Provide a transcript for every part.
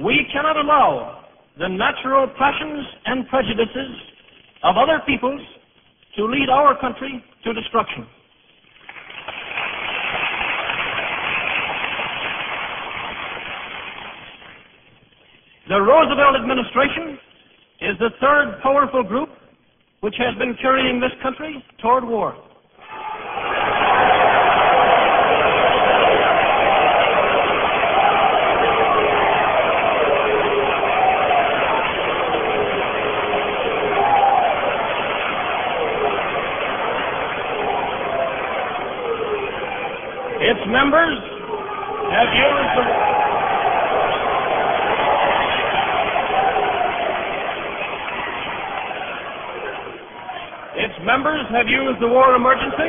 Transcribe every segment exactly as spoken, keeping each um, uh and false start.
We cannot allow the natural passions and prejudices of other peoples to lead our country to destruction. The Roosevelt administration is the third powerful group which has been carrying this country toward war. Its members have used the its members have used the war emergency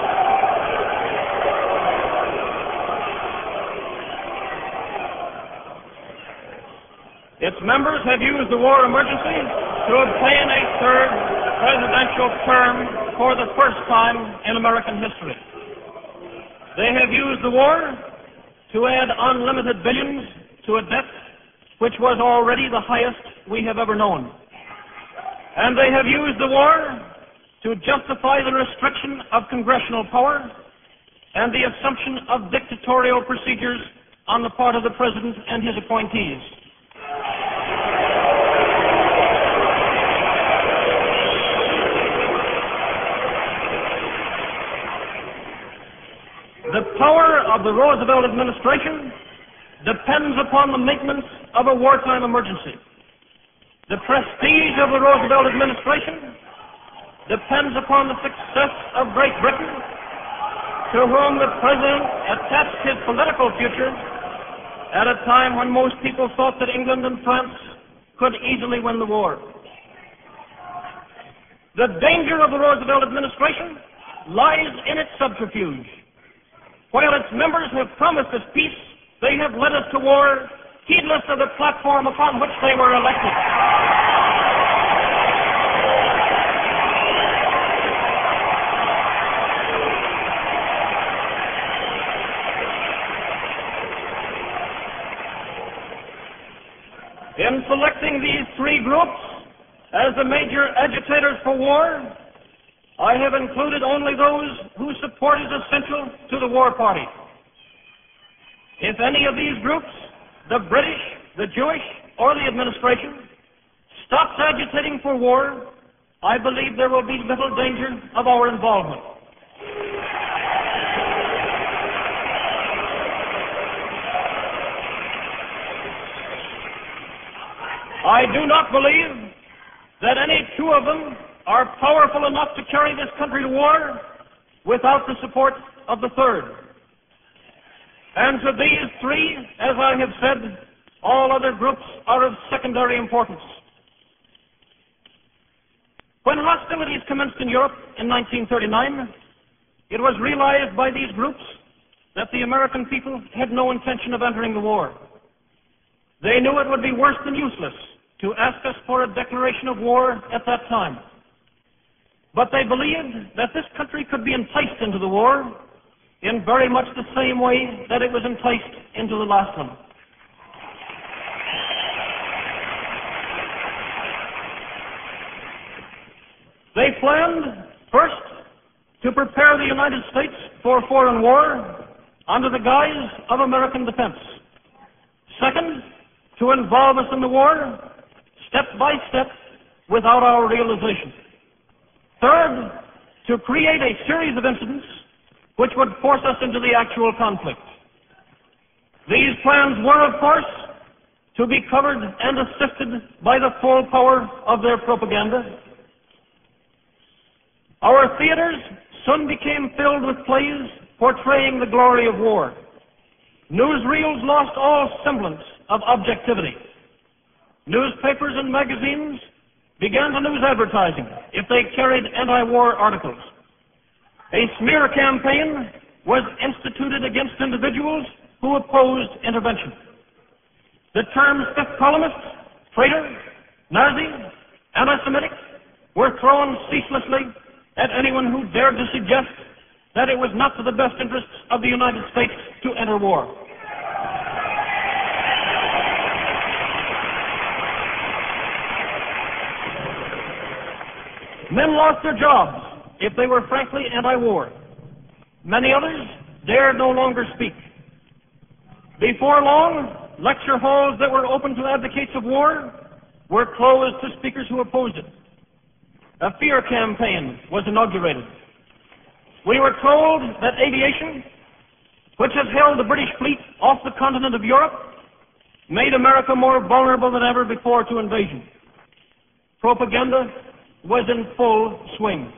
its members have used the war emergency to obtain a third presidential term for the first time in American history. They have used the war to add unlimited billions to a debt which was already the highest we have ever known. And they have used the war to justify the restriction of congressional power and the assumption of dictatorial procedures on the part of the President and his appointees. The power of the Roosevelt administration depends upon the maintenance of a wartime emergency. The prestige of the Roosevelt administration depends upon the success of Great Britain, to whom the President attached his political future at a time when most people thought that England and France could easily win the war. The danger of the Roosevelt administration lies in its subterfuge. While its members have promised us peace, they have led us to war, heedless of the platform upon which they were elected. In selecting these three groups as the major agitators for war, I have included only those whose support is essential to the war party. If any of these groups, the British, the Jewish, or the administration, stops agitating for war, I believe there will be little danger of our involvement. I do not believe that any two of them are powerful enough to carry this country to war without the support of the third. And to these three, as I have said, all other groups are of secondary importance. When hostilities commenced in Europe in nineteen thirty-nine, it was realized by these groups that the American people had no intention of entering the war. They knew it would be worse than useless to ask us for a declaration of war at that time. But they believed that this country could be enticed into the war in very much the same way that it was enticed into the last one. They planned, first, to prepare the United States for foreign war under the guise of American defense. Second, to involve us in the war step by step without our realization. Third, to create a series of incidents which would force us into the actual conflict. These plans were, of course, to be covered and assisted by the full power of their propaganda. Our theaters soon became filled with plays portraying the glory of war. Newsreels lost all semblance of objectivity. Newspapers and magazines began to lose advertising if they carried anti-war articles. A smear campaign was instituted against individuals who opposed intervention. The terms fifth columnist, traitor, Nazi, anti-Semitic were thrown ceaselessly at anyone who dared to suggest that it was not to the best interests of the United States to enter war. Men lost their jobs if they were frankly anti-war. Many others dared no longer speak. Before long, lecture halls that were open to advocates of war were closed to speakers who opposed it. A fear campaign was inaugurated. We were told that aviation, which has held the British fleet off the continent of Europe, made America more vulnerable than ever before to invasion. Propaganda was in full swing.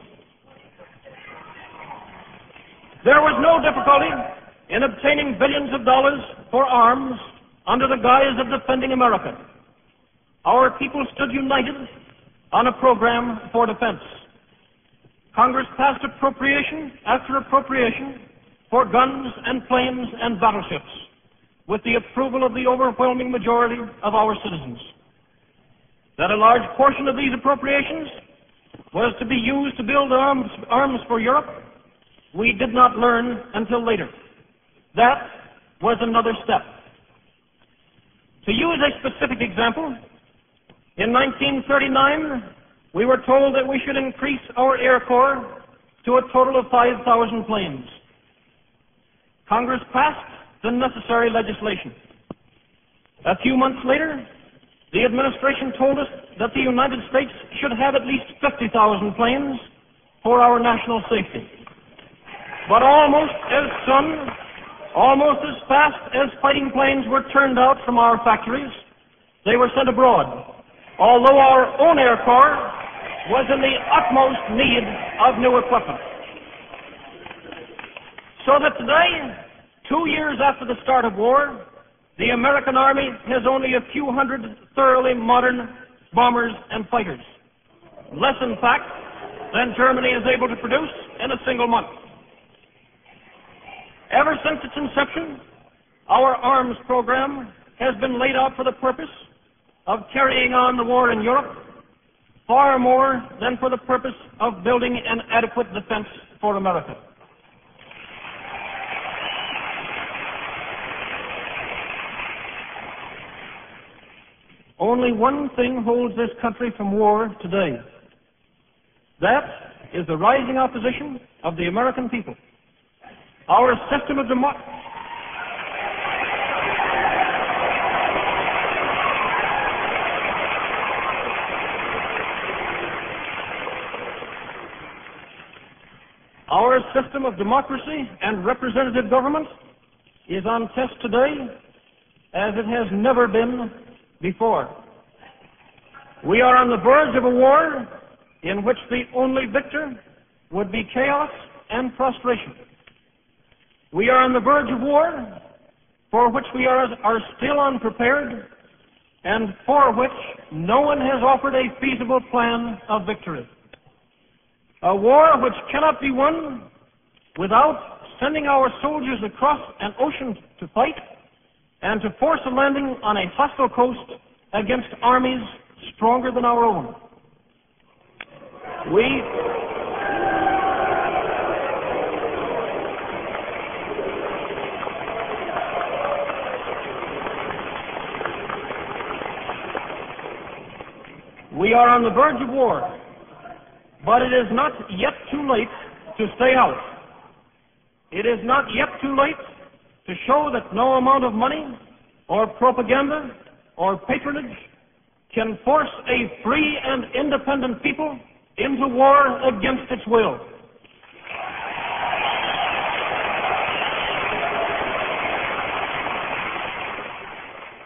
There was no difficulty in obtaining billions of dollars for arms under the guise of defending America. Our people stood united on a program for defense. Congress passed appropriation after appropriation for guns and planes and battleships with the approval of the overwhelming majority of our citizens. That a large portion of these appropriations was to be used to build arms, arms for Europe, we did not learn until later. That was another step. To use a specific example, in nineteen thirty-nine, we were told that we should increase our Air Corps to a total of five thousand planes. Congress passed the necessary legislation. A few months later, the administration told us that the United States should have at least fifty thousand planes for our national safety. But almost as soon, almost as fast as fighting planes were turned out from our factories, they were sent abroad, although our own Air Corps was in the utmost need of new equipment. So that today, two years after the start of war, the American Army has only a few hundred thoroughly modern bombers and fighters. Less, in fact, than Germany is able to produce in a single month. Ever since its inception, our arms program has been laid out for the purpose of carrying on the war in Europe, far more than for the purpose of building an adequate defense for America. Only one thing holds this country from war today. That is the rising opposition of the American people. Our system of democracy. Our system of democracy and representative government is on test today as it has never been before. We are on the verge of a war in which the only victor would be chaos and frustration. We are on the verge of war for which we are, are still unprepared and for which no one has offered a feasible plan of victory. A war which cannot be won without sending our soldiers across an ocean to fight and to force a landing on a hostile coast against armies stronger than our own. We We are on the verge of war, but it is not yet too late to stay out. It is not yet too late to show that no amount of money or propaganda or patronage can force a free and independent people into war against its will.